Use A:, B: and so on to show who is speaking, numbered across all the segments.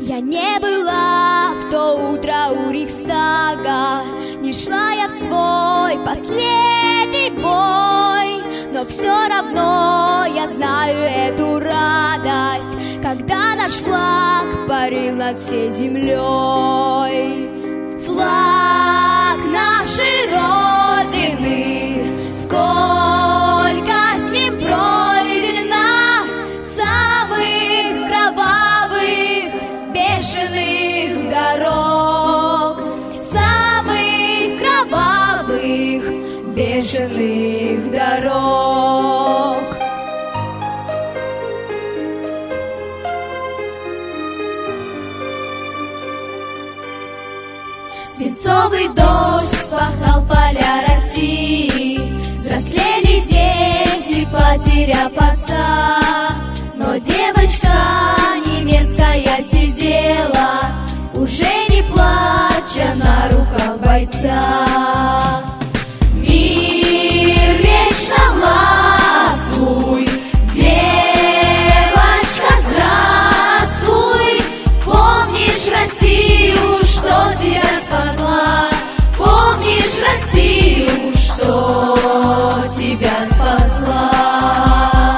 A: Я не была в то утро у Рейхстага, не шла я в свой последний бой, но все равно я знаю эту радость, когда наш флаг парил над всей землей. Флаг нашей Родины, сколько с ним пройдено самых кровавых, бешеных дорог, самых кровавых, бешеных дорог. Свинцовый дождь вспахал поля России, взрослели дети, потеряв отца. Но девочка немецкая сидела, уже не плача, на руках бойца. Мир вечно властвуй, девочка, здравствуй. Помнишь Россию, что тебя спасла? Помнишь Россию, что тебя спасла?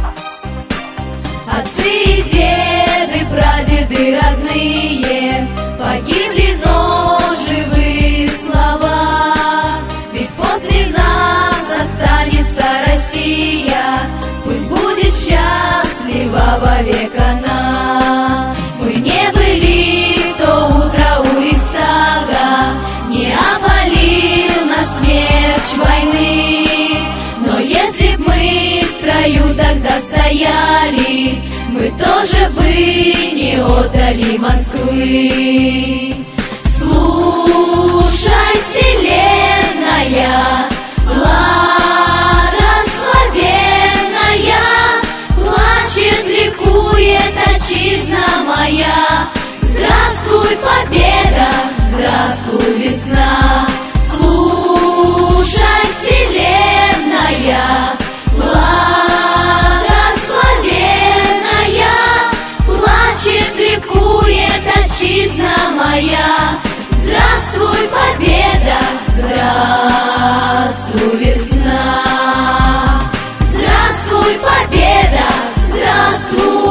A: Отцы и деды, прадеды родные погибли, но живы слова. Ведь после нас останется Россия, пусть будет счастлива вовек она. Мы не были в то утро у Рейхстага, не опалил нас смерч войны. Но если б мы в строю тогда стояли, мы тоже бы не отдали Москвы. Слушай, вселенная, благословенная, плачет, ликует отчизна моя. Здравствуй, победа, здравствуй, весна. Слушай, вселенная, благословенная, плачет, ликует отчизна моя. Здравствуй, победа, здравствуй, весна. Здравствуй, победа, здравствуй.